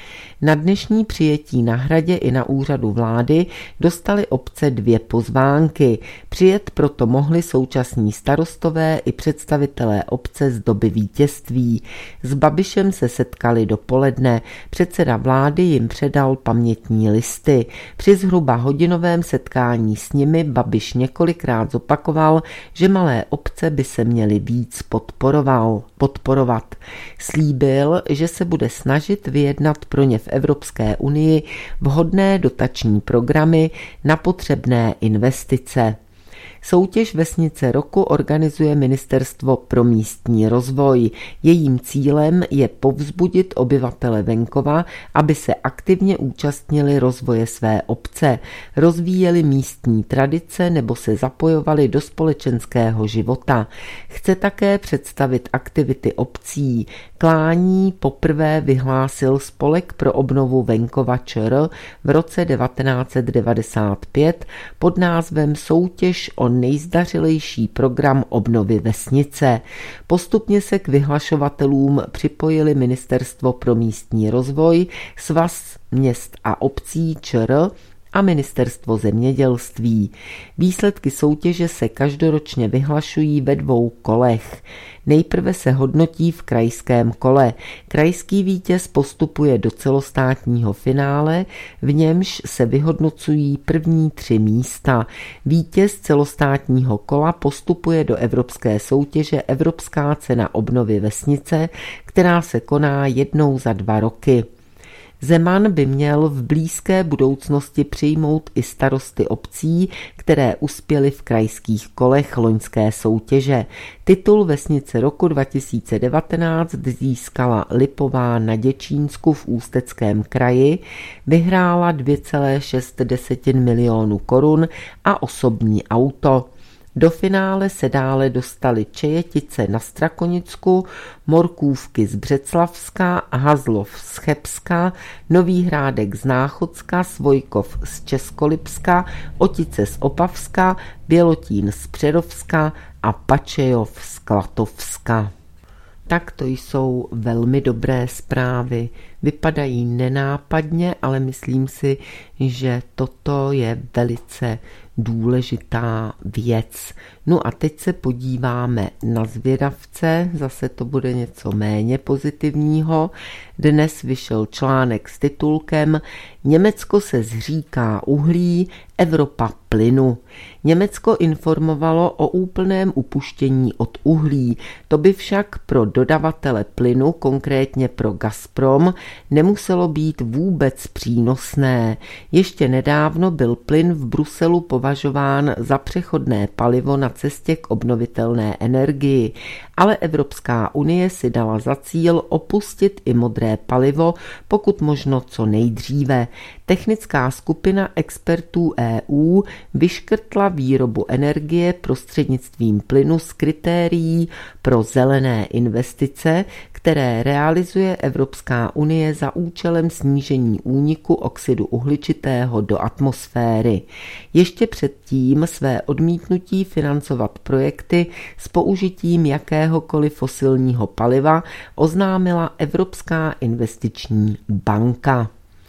Na dnešní přijetí na Hradě i na úřadu vlády dostali obce dvě pozvánky. Přijet proto mohli současní starostové i představitelé obce z doby vítězství. S Babišem se setkali dopoledne. Předseda vlády jim předal pamětní listy. Při zhruba hodinovém setkání s nimi Babiš několikrát zopakoval, že malé obce by se měly víc podporoval, podporovat. Slíbil, že se bude snažit vyjednat pro ně v Evropské unii vhodné dotační programy na potřebné investice. Soutěž Vesnice roku organizuje Ministerstvo pro místní rozvoj. Jejím cílem je povzbudit obyvatele venkova, aby se aktivně účastnili rozvoje své obce, rozvíjeli místní tradice nebo se zapojovali do společenského života. Chce také představit aktivity obcí. Klání poprvé vyhlásil Spolek pro obnovu venkova ČR v roce devatenáct set devadesát pět pod názvem Soutěž o nejzdařilejší program obnovy vesnice. Postupně se k vyhlašovatelům připojili Ministerstvo pro místní rozvoj, Svaz měst a obcí ČR a Ministerstvo zemědělství. Výsledky soutěže se každoročně vyhlašují ve dvou kolech. Nejprve se hodnotí v krajském kole. Krajský vítěz postupuje do celostátního finále, v němž se vyhodnocují první tři místa. Vítěz celostátního kola postupuje do evropské soutěže Evropská cena obnovy vesnice, která se koná jednou za dva roky. Zeman by měl v blízké budoucnosti přijmout i starosty obcí, které uspěly v krajských kolech loňské soutěže. Titul Vesnice roku dva tisíce devatenáct získala Lipová na Děčínsku v Ústeckém kraji, vyhrála dvě celé šest milionu korun a osobní auto. Do finále se dále dostaly Čejetice na Strakonicku, Morkůvky z Břeclavska, Hazlov z Chebska, Nový Hrádek z Náchodska, Svojkov z Českolipska, Otice z Opavska, Bělotín z Přerovska a Pačejov z Klatovska. Tak to jsou velmi dobré zprávy. Vypadají nenápadně, ale myslím si, že toto je velice důležitá věc. No a teď se podíváme na zvědavce, zase to bude něco méně pozitivního. Dnes vyšel článek s titulkem Německo se zříká uhlí, Evropa plynu. Německo informovalo o úplném upuštění od uhlí. To by však pro dodavatele plynu, konkrétně pro Gazprom, nemuselo být vůbec přínosné. Ještě nedávno byl plyn v Bruselu považován za přechodné palivo na cestě k obnovitelné energii, ale Evropská unie si dala za cíl opustit i modré palivo, pokud možno co nejdříve. Technická skupina expertů E U vyškrtla výrobu energie prostřednictvím plynu z kritérií pro zelené investice, které realizuje Evropská unie za účelem snížení úniku oxidu uhličitého do atmosféry. Ještě předtím své odmítnutí financovat projekty s použitím jakéhokoliv fosilního paliva oznámila Evropská investiční banka.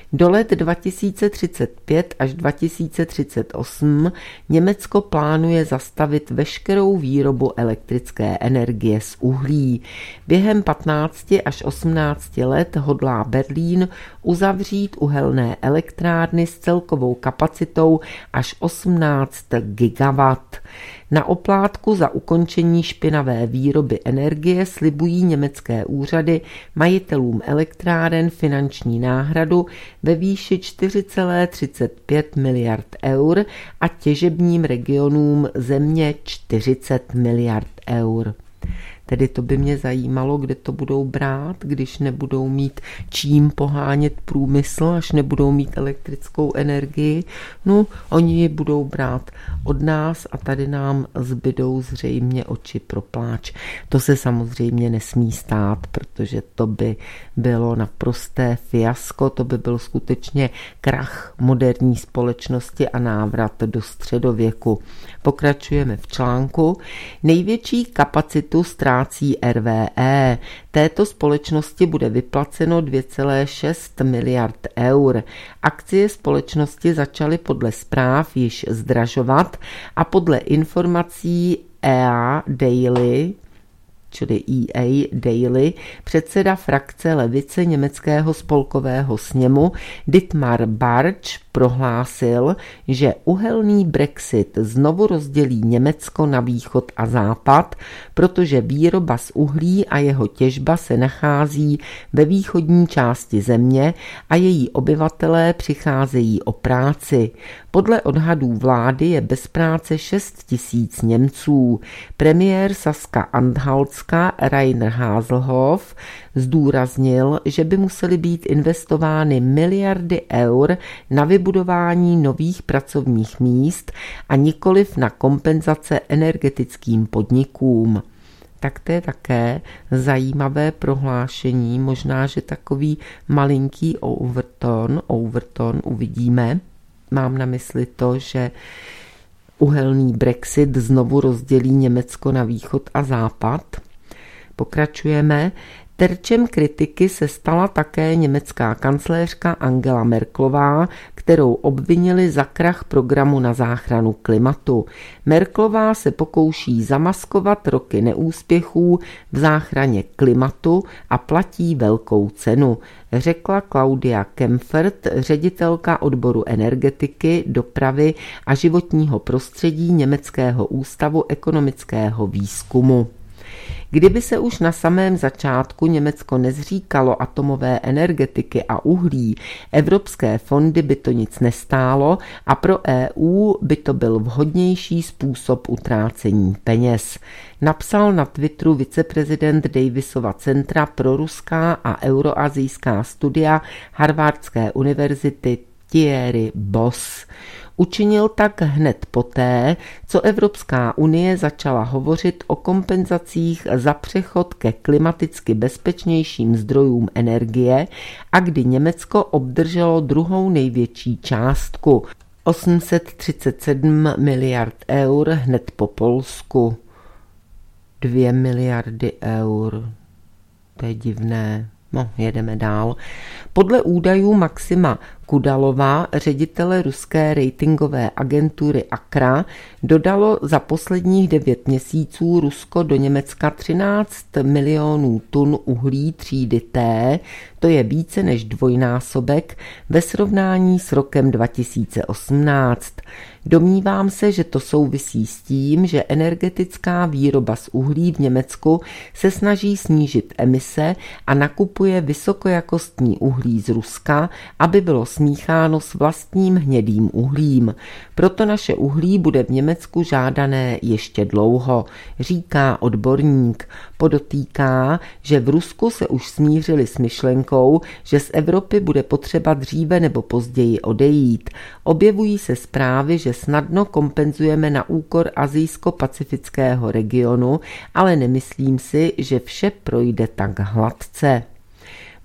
Do let dva tisíce třicet pět až dva tisíce třicet osm Německo plánuje zastavit veškerou výrobu elektrické energie z uhlí. Během patnácti až osmnácti let hodlá Berlín uzavřít uhelné elektrárny s celkovou kapacitou až osmnáct gigawatt. Na oplátku za ukončení špinavé výroby energie slibují německé úřady majitelům elektráren finanční náhradu ve výši čtyři celé třicet pět miliard eur a těžebním regionům země čtyřicet miliard eur. Tedy to by mě zajímalo, kde to budou brát, když nebudou mít čím pohánět průmysl, až nebudou mít elektrickou energii. No, oni ji budou brát od nás a tady nám zbydou zřejmě oči pro pláč. To se samozřejmě nesmí stát, protože to by bylo naprosté fiasko, to by byl skutečně krach moderní společnosti a návrat do středověku. Pokračujeme v článku. Největší kapacitu ztrácí R V E. Této společnosti bude vyplaceno dvě celé šest miliard eur. Akcie společnosti začaly podle zpráv již zdražovat a podle informací E A Daily, čili E A Daily, předseda frakce levice německého spolkového sněmu Dietmar Bartsch prohlásil, že uhelný Brexit znovu rozdělí Německo na východ a západ, protože výroba z uhlí a jeho těžba se nachází ve východní části země a její obyvatelé přicházejí o práci. Podle odhadů vlády je bez práce šest tisíc Němců. Premiér Saska-Anhaltska Rainer Haselhoff zdůraznil, že by musely být investovány miliardy eur na vybudování nových pracovních míst a nikoliv na kompenzace energetickým podnikům. Tak to je také zajímavé prohlášení, možná, že takový malinký overton, overton uvidíme. Mám na mysli to, že uhelný Brexit znovu rozdělí Německo na východ a západ. Pokračujeme. Terčem kritiky se stala také německá kancléřka Angela Merkelová, kterou obvinili za krach programu na záchranu klimatu. Merkelová se pokouší zamaskovat roky neúspěchů v záchraně klimatu a platí velkou cenu, řekla Claudia Kempfert, ředitelka odboru energetiky, dopravy a životního prostředí Německého ústavu ekonomického výzkumu. Kdyby se už na samém začátku Německo nezříkalo atomové energetiky a uhlí, evropské fondy by to nic nestálo a pro E U by to byl vhodnější způsob utrácení peněz. Napsal na Twitteru viceprezident Davisova centra pro ruská a euroazijská studia Harvardské univerzity Thierry Boss. Učinil tak hned poté, co Evropská unie začala hovořit o kompenzacích za přechod ke klimaticky bezpečnějším zdrojům energie a kdy Německo obdrželo druhou největší částku, osm set třicet sedm miliard eur hned po Polsku. Dvě miliardy eur. To je divné. No, jedeme dál. Podle údajů Maxima Kudalova, ředitele ruské ratingové agentury Akra, dodalo za posledních devět měsíců Rusko do Německa třináct milionů tun uhlí třídy T, to je více než dvojnásobek ve srovnání s rokem dva tisíce osmnáct. Domnívám se, že to souvisí s tím, že energetická výroba z uhlí v Německu se snaží snížit emise a nakupuje vysokojakostní uhlí z Ruska, aby bylo smícháno s vlastním hnědým uhlím. Proto naše uhlí bude v Německu žádané ještě dlouho, říká odborník. Podotýká, že v Rusku se už smířili s myšlenkou, že z Evropy bude potřeba dříve nebo později odejít. Objevují se zprávy, že snadno kompenzujeme na úkor azijsko-pacifického regionu, ale nemyslím si, že vše projde tak hladce.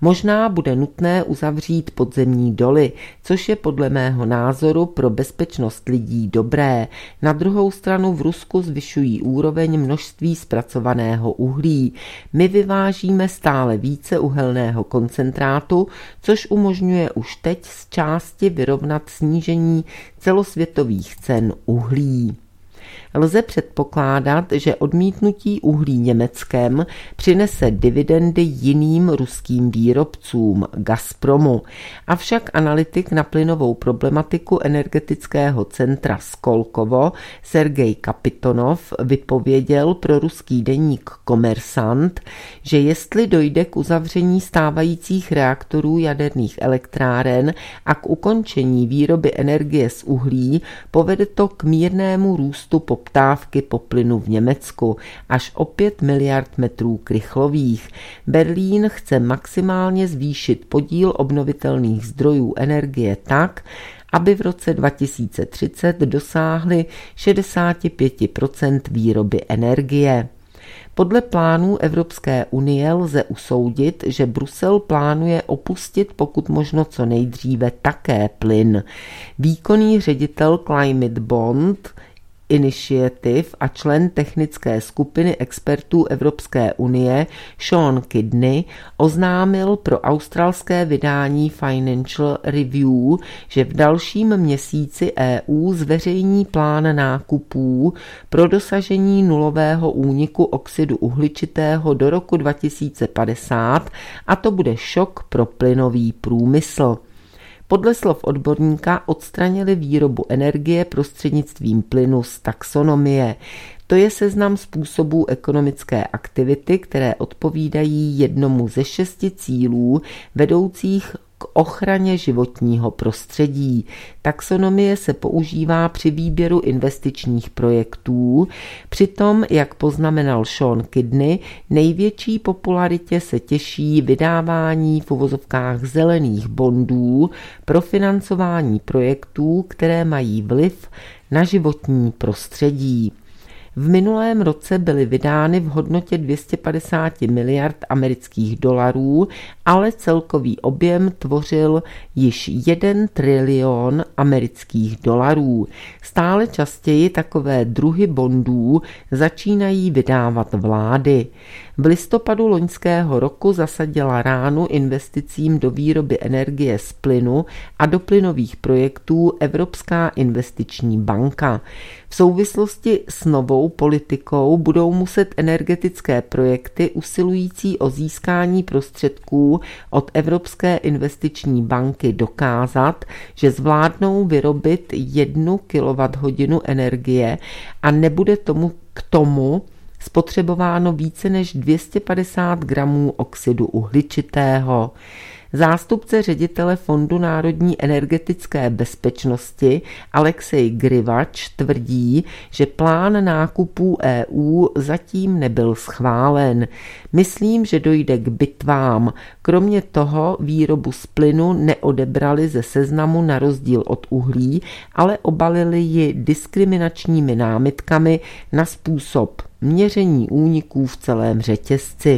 Možná bude nutné uzavřít podzemní doly, což je podle mého názoru pro bezpečnost lidí dobré. Na druhou stranu v Rusku zvyšují úroveň množství zpracovaného uhlí. My vyvážíme stále více uhelného koncentrátu, což umožňuje už teď z části vyrovnat snížení celosvětových cen uhlí. Lze předpokládat, že odmítnutí uhlí Německem přinese dividendy jiným ruským výrobcům, Gazpromu. Avšak analytik na plynovou problematiku energetického centra Skolkovo Sergej Kapitonov vypověděl pro ruský deník Kommersant, že jestli dojde k uzavření stávajících reaktorů jaderných elektráren a k ukončení výroby energie z uhlí, povede to k mírnému růstu poptávky po plynu v Německu až o pět miliard metrů krychlových. Berlín chce maximálně zvýšit podíl obnovitelných zdrojů energie tak, aby v roce dva tisíce třicet dosáhly šedesát pět procent výroby energie. Podle plánů Evropské unie lze usoudit, že Brusel plánuje opustit pokud možno co nejdříve také plyn. Výkonný ředitel Climate Bond Initiative a člen technické skupiny expertů Evropské unie Sean Kidney oznámil pro australské vydání Financial Review, že v dalším měsíci E U zveřejní plán nákupů pro dosažení nulového úniku oxidu uhličitého do roku dva tisíce padesát a to bude šok pro plynový průmysl. Podle slov odborníka odstranili výrobu energie prostřednictvím plynu z taxonomie. To je seznam způsobů ekonomické aktivity, které odpovídají jednomu ze šesti cílů vedoucích k ochraně životního prostředí. Taxonomie se používá při výběru investičních projektů. Přitom, jak poznamenal Sean Kidney, největší popularitě se těší vydávání v uvozovkách zelených bondů pro financování projektů, které mají vliv na životní prostředí. V minulém roce byly vydány v hodnotě dvě stě padesát miliard amerických dolarů, ale celkový objem tvořil již jeden trilion amerických dolarů. Stále častěji takové druhy bondů začínají vydávat vlády. V listopadu loňského roku zasadila ránu investicím do výroby energie z plynu a do plynových projektů Evropská investiční banka. V souvislosti s novou politikou budou muset energetické projekty usilující o získání prostředků od Evropské investiční banky dokázat, že zvládnou vyrobit jednu kilowatthodinu energie a nebude tomu k tomu spotřebováno více než dvě stě padesát gramů oxidu uhličitého. Zástupce ředitele Fondu národní energetické bezpečnosti Alexej Grivač tvrdí, že plán nákupů E U zatím nebyl schválen. Myslím, že dojde k bitvám. Kromě toho výrobu z plynu neodebrali ze seznamu na rozdíl od uhlí, ale obalili ji diskriminačními námitkami na způsob měření úniků v celém řetězci.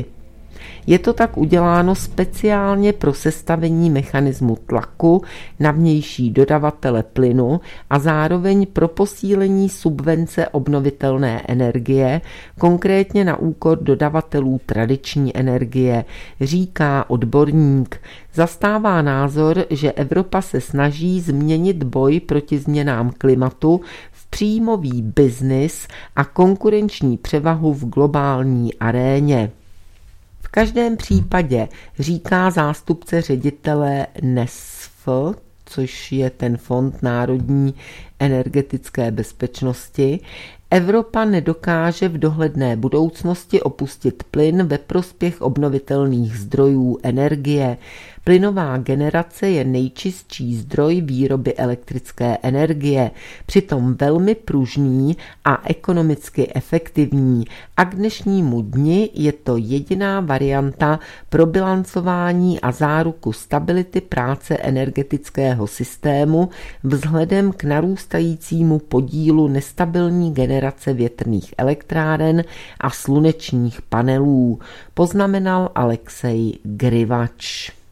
Je to tak uděláno speciálně pro sestavení mechanismu tlaku na vnější dodavatele plynu a zároveň pro posílení subvence obnovitelné energie, konkrétně na úkor dodavatelů tradiční energie, říká odborník. Zastává názor, že Evropa se snaží změnit boj proti změnám klimatu v příjmový biznis a konkurenční převahu v globální aréně. V každém případě, říká zástupce ředitele N E S F, což je ten Fond národní energetické bezpečnosti, Evropa nedokáže v dohledné budoucnosti opustit plyn ve prospěch obnovitelných zdrojů energie. Plynová generace je nejčistší zdroj výroby elektrické energie, přitom velmi pružný a ekonomicky efektivní a k dnešnímu dni je to jediná varianta pro bilancování a záruku stability práce energetického systému vzhledem k narůstajícímu podílu nestabilní generace větrných elektráren a slunečních panelů, poznamenal Alexej Grivač.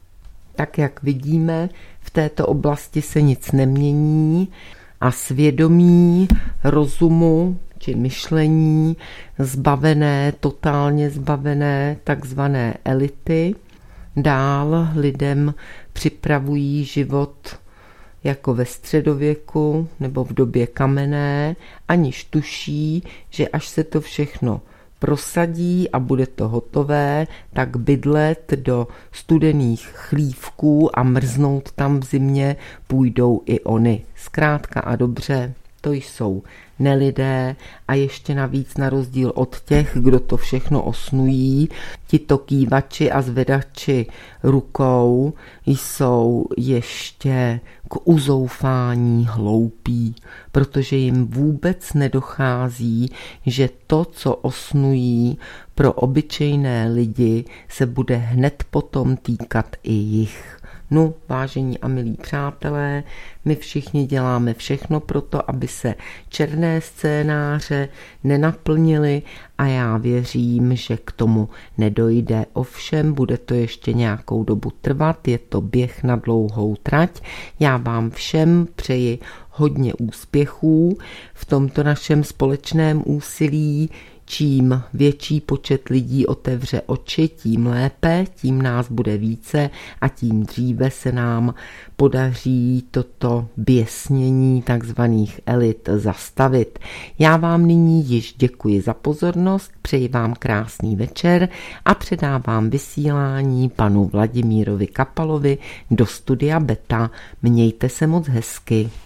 Tak jak vidíme, v této oblasti se nic nemění a svědomí, rozumu či myšlení zbavené, totálně zbavené takzvané elity dál lidem připravují život jako ve středověku nebo v době kamenné, aniž tuší, že až se to všechno prosadí a bude to hotové, tak bydlet do studených chlívků a mrznout tam v zimě půjdou i oni. Zkrátka a dobře, to jsou nelidé a ještě navíc na rozdíl od těch, kdo to všechno osnují, tito kývači a zvedači rukou jsou ještě k uzoufání hloupí, protože jim vůbec nedochází, že to, co osnují pro obyčejné lidi, se bude hned potom týkat i jich. No, vážení a milí přátelé, my všichni děláme všechno pro to, aby se černé scénáře nenaplnily a já věřím, že k tomu nedojde. Ovšem, bude to ještě nějakou dobu trvat, je to běh na dlouhou trať. Já vám všem přeji hodně úspěchů v tomto našem společném úsilí. Čím větší počet lidí otevře oči, tím lépe, tím nás bude více a tím dříve se nám podaří toto běsnění takzvaných elit zastavit. Já vám nyní již děkuji za pozornost, přeji vám krásný večer a předávám vysílání panu Vladimírovi Kapalovi do studia Beta. Mějte se moc hezky.